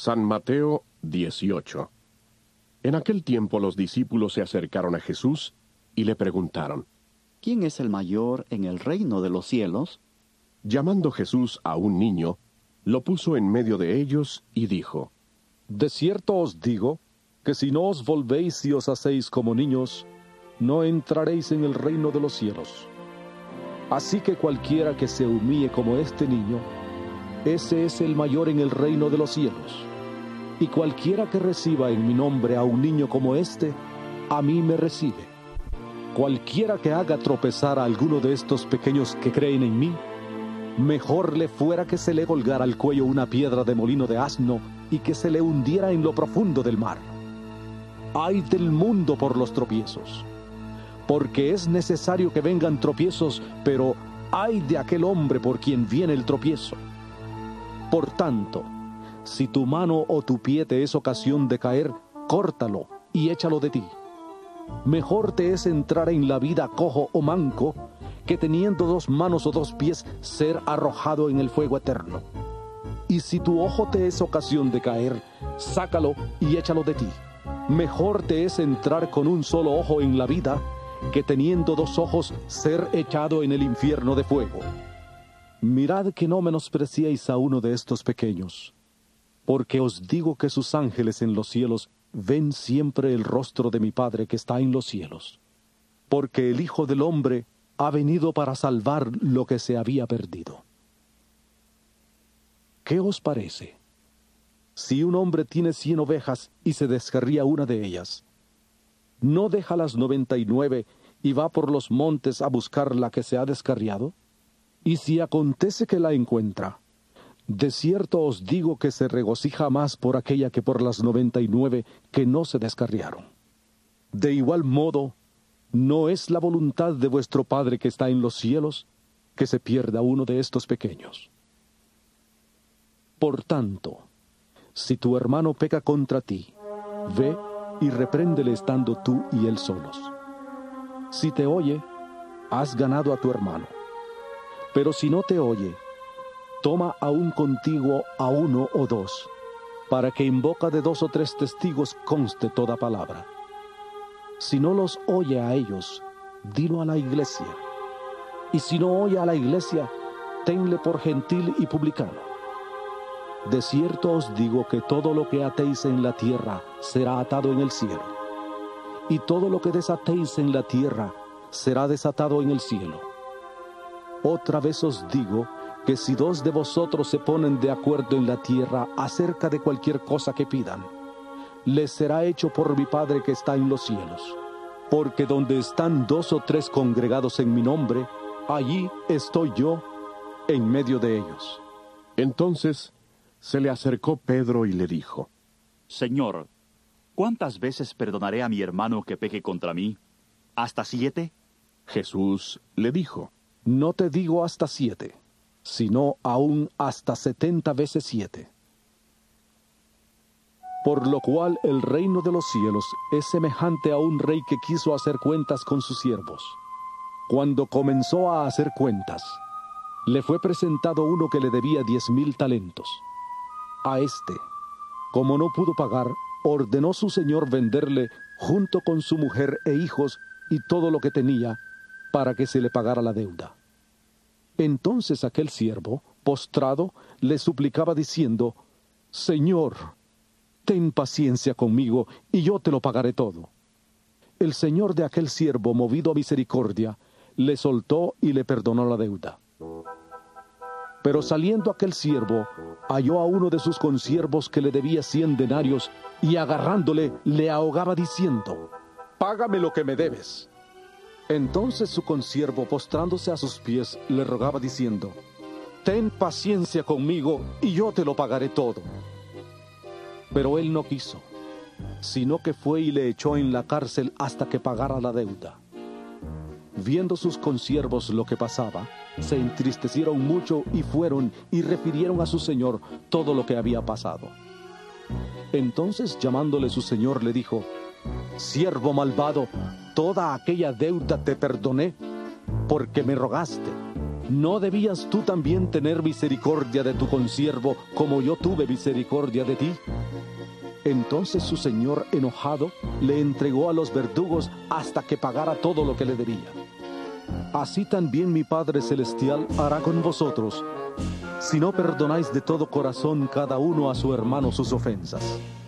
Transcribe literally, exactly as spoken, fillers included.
San Mateo dieciocho. En aquel tiempo los discípulos se acercaron a Jesús y le preguntaron: ¿Quién es el mayor en el reino de los cielos? Llamando Jesús a un niño, lo puso en medio de ellos y dijo: De cierto os digo, que si no os volvéis y os hacéis como niños, no entraréis en el reino de los cielos. Así que cualquiera que se humille como este niño, ese es el mayor en el reino de los cielos. Y cualquiera que reciba en mi nombre a un niño como este, a mí me recibe. Cualquiera que haga tropezar a alguno de estos pequeños que creen en mí, mejor le fuera que se le colgara al cuello una piedra de molino de asno y que se le hundiera en lo profundo del mar. Ay del mundo por los tropiezos, porque es necesario que vengan tropiezos, pero ay de aquel hombre por quien viene el tropiezo. Por tanto, si tu mano o tu pie te es ocasión de caer, córtalo y échalo de ti. Mejor te es entrar en la vida cojo o manco, que teniendo dos manos o dos pies ser arrojado en el fuego eterno. Y si tu ojo te es ocasión de caer, sácalo y échalo de ti. Mejor te es entrar con un solo ojo en la vida, que teniendo dos ojos ser echado en el infierno de fuego. Mirad que no menospreciéis a uno de estos pequeños, porque os digo que sus ángeles en los cielos ven siempre el rostro de mi Padre que está en los cielos. Porque el Hijo del Hombre ha venido para salvar lo que se había perdido. ¿Qué os parece? Si un hombre tiene cien ovejas y se descarría una de ellas, ¿no deja las noventa y nueve y va por los montes a buscar la que se ha descarriado? Y si acontece que la encuentra, de cierto os digo que se regocija más por aquella que por las noventa y nueve que no se descarriaron. De igual modo, ¿no es la voluntad de vuestro Padre que está en los cielos que se pierda uno de estos pequeños? Por tanto, si tu hermano peca contra ti, ve y repréndele estando tú y él solos. Si te oye, has ganado a tu hermano. Pero si no te oye, toma aún contigo a uno o dos, para que en boca de dos o tres testigos conste toda palabra. Si no los oye a ellos, dilo a la iglesia. Y si no oye a la iglesia, tenle por gentil y publicano. De cierto os digo que todo lo que atéis en la tierra será atado en el cielo, y todo lo que desatéis en la tierra será desatado en el cielo. Otra vez os digo que si dos de vosotros se ponen de acuerdo en la tierra acerca de cualquier cosa que pidan, les será hecho por mi Padre que está en los cielos. Porque donde están dos o tres congregados en mi nombre, allí estoy yo en medio de ellos. Entonces se le acercó Pedro y le dijo: Señor, ¿cuántas veces perdonaré a mi hermano que peque contra mí? ¿Hasta siete? Jesús le dijo: No te digo hasta siete, sino aún hasta setenta veces siete. Por lo cual el reino de los cielos es semejante a un rey que quiso hacer cuentas con sus siervos. Cuando comenzó a hacer cuentas, le fue presentado uno que le debía diez mil talentos. A este, como no pudo pagar, ordenó su señor venderle junto con su mujer e hijos y todo lo que tenía, para que se le pagara la deuda. Entonces aquel siervo, postrado, le suplicaba diciendo: Señor, ten paciencia conmigo, y yo te lo pagaré todo. El señor de aquel siervo, movido a misericordia, le soltó y le perdonó la deuda. Pero saliendo aquel siervo, halló a uno de sus consiervos que le debía cien denarios, y agarrándole, le ahogaba diciendo: Págame lo que me debes. Entonces su consiervo, postrándose a sus pies, le rogaba diciendo: Ten paciencia conmigo, y yo te lo pagaré todo. Pero él no quiso, sino que fue y le echó en la cárcel hasta que pagara la deuda. Viendo sus consiervos lo que pasaba, se entristecieron mucho y fueron y refirieron a su señor todo lo que había pasado. Entonces, llamándole su señor, le dijo: Siervo malvado, toda aquella deuda te perdoné, porque me rogaste. ¿no debías tú también tener misericordia de tu consiervo como yo tuve misericordia de ti? Entonces su señor, enojado, le entregó a los verdugos hasta que pagara todo lo que le debía. Así también mi Padre Celestial hará con vosotros, si no perdonáis de todo corazón cada uno a su hermano sus ofensas.